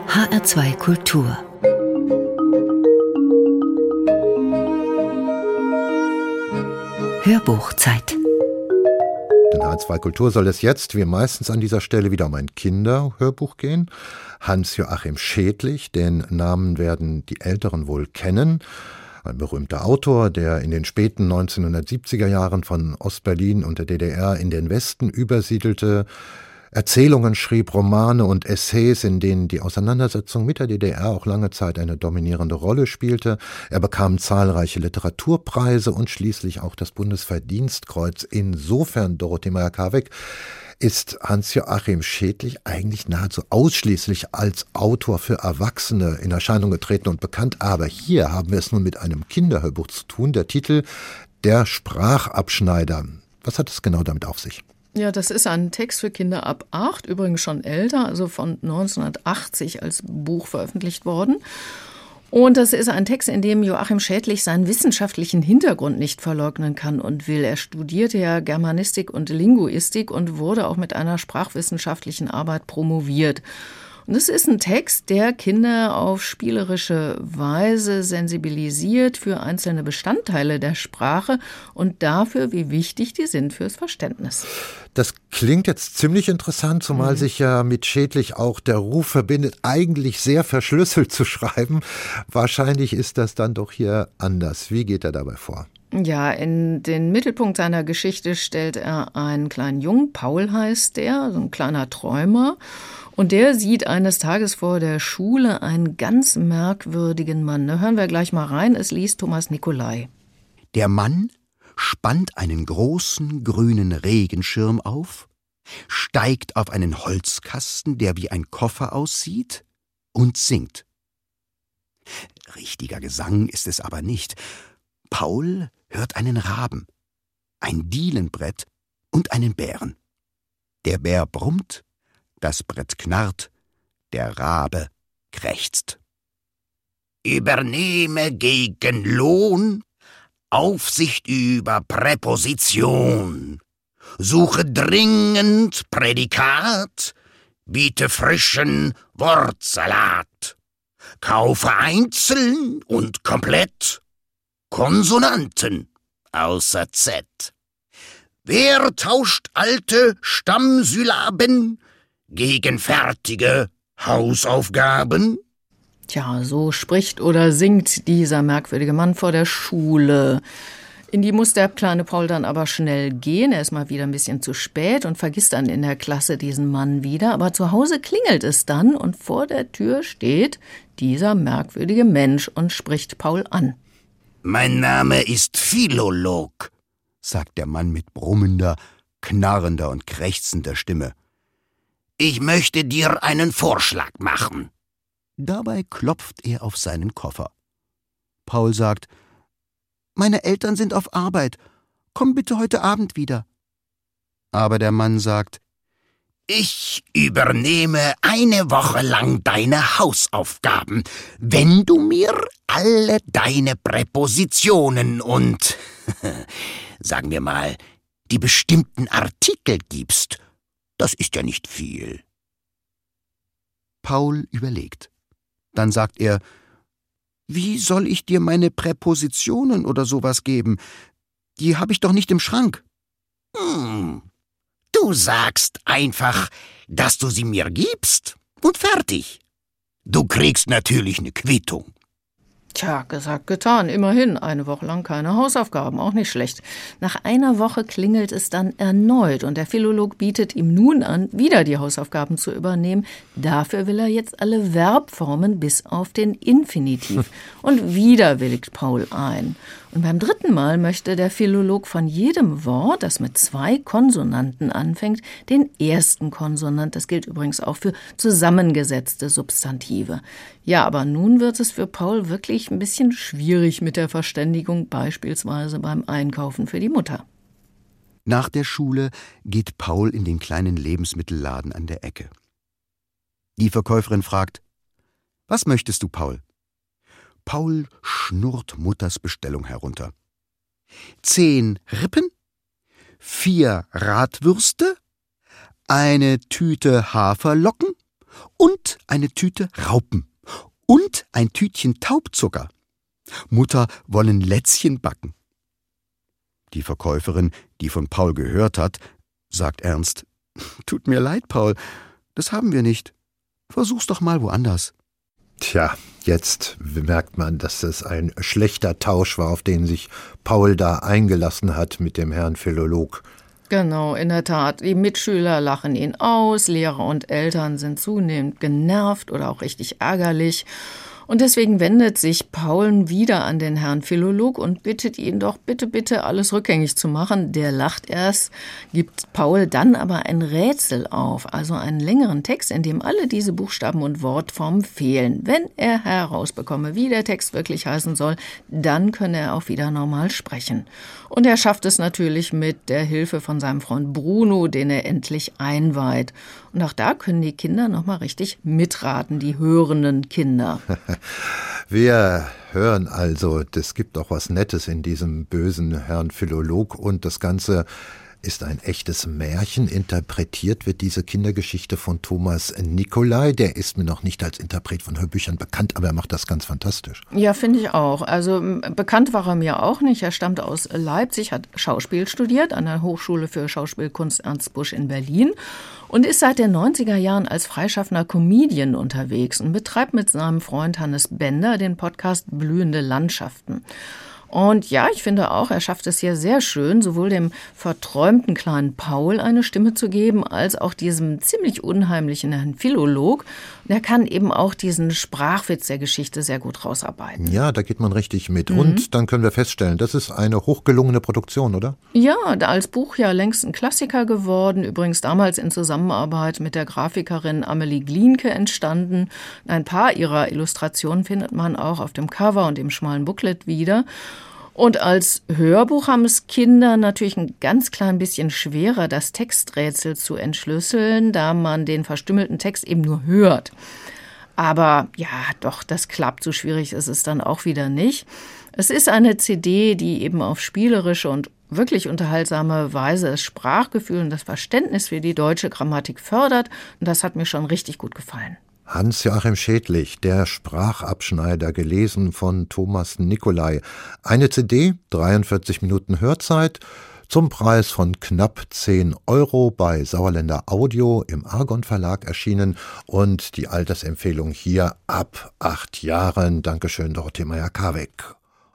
HR2 Kultur. Hörbuchzeit. In HR2 Kultur soll es jetzt, wie meistens an dieser Stelle, wieder um ein Kinderhörbuch gehen. Hans-Joachim Schädlich, den Namen werden die Älteren wohl kennen. Ein berühmter Autor, der in den späten 1970er Jahren von Ostberlin und der DDR in den Westen übersiedelte, Erzählungen schrieb, Romane und Essays, in denen die Auseinandersetzung mit der DDR auch lange Zeit eine dominierende Rolle spielte. Er bekam zahlreiche Literaturpreise und schließlich auch das Bundesverdienstkreuz. Insofern, Dorothee Meyer-Karweg, ist Hans-Joachim Schädlich eigentlich nahezu ausschließlich als Autor für Erwachsene in Erscheinung getreten und bekannt. Aber hier haben wir es nun mit einem Kinderhörbuch zu tun. Der Titel »Der Sprachabschneider«. Was hat es genau damit auf sich? Ja, das ist ein Text für Kinder ab 8, übrigens schon älter, also von 1980 als Buch veröffentlicht worden. Und das ist ein Text, in dem Joachim Schädlich seinen wissenschaftlichen Hintergrund nicht verleugnen kann und will. Er studierte ja Germanistik und Linguistik und wurde auch mit einer sprachwissenschaftlichen Arbeit promoviert. Und es ist ein Text, der Kinder auf spielerische Weise sensibilisiert für einzelne Bestandteile der Sprache und dafür, wie wichtig die sind fürs Verständnis. Das klingt jetzt ziemlich interessant, zumal sich ja mit Schädlich auch der Ruf verbindet, eigentlich sehr verschlüsselt zu schreiben. Wahrscheinlich ist das dann doch hier anders. Wie geht er dabei vor? Ja, in den Mittelpunkt seiner Geschichte stellt er einen kleinen Jungen, Paul heißt der, so ein kleiner Träumer. Und der sieht eines Tages vor der Schule einen ganz merkwürdigen Mann. Da hören wir gleich mal rein, es liest Thomas Nicolai. Der Mann spannt einen großen grünen Regenschirm auf, steigt auf einen Holzkasten, der wie ein Koffer aussieht, und singt. Richtiger Gesang ist es aber nicht. Paul hört einen Raben, ein Dielenbrett und einen Bären. Der Bär brummt, das Brett knarrt, der Rabe krächzt. Übernehme gegen Lohn Aufsicht über Präposition. Suche dringend Prädikat, biete frischen Wortsalat. Kaufe einzeln und komplett Konsonanten außer Z. Wer tauscht alte Stammsyllaben gegen fertige Hausaufgaben? Tja, so spricht oder singt dieser merkwürdige Mann vor der Schule. In die muss der kleine Paul dann aber schnell gehen. Er ist mal wieder ein bisschen zu spät und vergisst dann in der Klasse diesen Mann wieder. Aber zu Hause klingelt es dann und vor der Tür steht dieser merkwürdige Mensch und spricht Paul an. Mein Name ist Philolog, sagt der Mann mit brummender, knarrender und krächzender Stimme. Ich möchte dir einen Vorschlag machen. Dabei klopft er auf seinen Koffer. Paul sagt, meine Eltern sind auf Arbeit. Komm bitte heute Abend wieder. Aber der Mann sagt, ich übernehme eine Woche lang deine Hausaufgaben, wenn du mir alle deine Präpositionen und, sagen wir mal, die bestimmten Artikel gibst. Das ist ja nicht viel. Paul überlegt. Dann sagt er, wie soll ich dir meine Präpositionen oder sowas geben? Die habe ich doch nicht im Schrank. Du sagst einfach, dass du sie mir gibst und fertig. Du kriegst natürlich eine Quittung. Tja, gesagt, getan. Immerhin, eine Woche lang keine Hausaufgaben, auch nicht schlecht. Nach einer Woche klingelt es dann erneut und der Philolog bietet ihm nun an, wieder die Hausaufgaben zu übernehmen. Dafür will er jetzt alle Verbformen bis auf den Infinitiv. Und wieder willigt Paul ein. Und beim dritten Mal möchte der Philolog von jedem Wort, das mit 2 Konsonanten anfängt, den ersten Konsonant. Das gilt übrigens auch für zusammengesetzte Substantive. Ja, aber nun wird es für Paul wirklich ein bisschen schwierig mit der Verständigung, beispielsweise beim Einkaufen für die Mutter. Nach der Schule geht Paul in den kleinen Lebensmittelladen an der Ecke. Die Verkäuferin fragt, was möchtest du, Paul? Paul schnurrt Mutters Bestellung herunter. 10 Rippen, 4 Radwürste, eine Tüte Haferlocken und eine Tüte Raupen und ein Tütchen Taubzucker. Mutter wollen Lätzchen backen. Die Verkäuferin, die von Paul gehört hat, sagt ernst: »Tut mir leid, Paul, das haben wir nicht. Versuch's doch mal woanders.« Tja, jetzt merkt man, dass es ein schlechter Tausch war, auf den sich Paul da eingelassen hat mit dem Herrn Philolog. Genau, in der Tat. Die Mitschüler lachen ihn aus, Lehrer und Eltern sind zunehmend genervt oder auch richtig ärgerlich. Und deswegen wendet sich Paul wieder an den Herrn Philolog und bittet ihn doch bitte alles rückgängig zu machen. Der lacht erst, gibt Paul dann aber ein Rätsel auf, also einen längeren Text, in dem alle diese Buchstaben und Wortformen fehlen. Wenn er herausbekomme, wie der Text wirklich heißen soll, dann könne er auch wieder normal sprechen. Und er schafft es natürlich mit der Hilfe von seinem Freund Bruno, den er endlich einweiht. Und auch da können die Kinder nochmal richtig mitraten, die hörenden Kinder. Wir hören also, es gibt auch was Nettes in diesem bösen Herrn Philolog und das Ganze ist ein echtes Märchen. Interpretiert wird diese Kindergeschichte von Thomas Nicolai. Der ist mir noch nicht als Interpret von Hörbüchern bekannt, aber er macht das ganz fantastisch. Ja, finde ich auch. Also bekannt war er mir auch nicht. Er stammt aus Leipzig, hat Schauspiel studiert an der Hochschule für Schauspielkunst Ernst Busch in Berlin und ist seit den 90er Jahren als freischaffender Comedian unterwegs und betreibt mit seinem Freund Hannes Bender den Podcast Blühende Landschaften. Und ja, ich finde auch, er schafft es hier sehr schön, sowohl dem verträumten kleinen Paul eine Stimme zu geben, als auch diesem ziemlich unheimlichen Herrn Philolog. Und er kann eben auch diesen Sprachwitz der Geschichte sehr gut rausarbeiten. Ja, da geht man richtig mit. Und dann können wir feststellen, das ist eine hochgelungene Produktion, oder? Ja, als Buch ja längst ein Klassiker geworden. Übrigens damals in Zusammenarbeit mit der Grafikerin Amelie Glienke entstanden. Ein paar ihrer Illustrationen findet man auch auf dem Cover und im schmalen Booklet wieder. Und als Hörbuch haben es Kinder natürlich ein ganz klein bisschen schwerer, das Texträtsel zu entschlüsseln, da man den verstümmelten Text eben nur hört. Aber ja, doch, das klappt, so schwierig ist es dann auch wieder nicht. Es ist eine CD, die eben auf spielerische und wirklich unterhaltsame Weise das Sprachgefühl und das Verständnis für die deutsche Grammatik fördert. Und das hat mir schon richtig gut gefallen. Hans-Joachim Schädlich, der Sprachabschneider, gelesen von Thomas Nicolai. Eine CD, 43 Minuten Hörzeit, zum Preis von knapp 10 € bei Sauerländer Audio im Argon Verlag erschienen und die Altersempfehlung hier ab 8 Jahren. Dankeschön, Dorothee Meyer-Karweck.